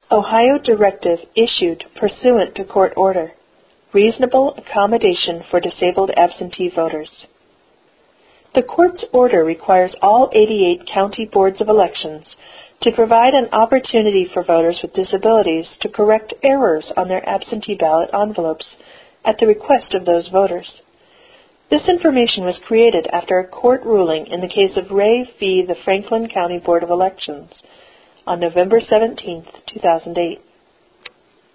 Ohio Directive issued pursuant to court order. Reasonable accommodation for disabled absentee voters. The court's order requires all 88 county boards of elections to provide an opportunity for voters with disabilities to correct errors on their absentee ballot envelopes at the request of those voters. This information was created after a court ruling in the case of Ray v. the Franklin County Board of Elections on November 17, 2008.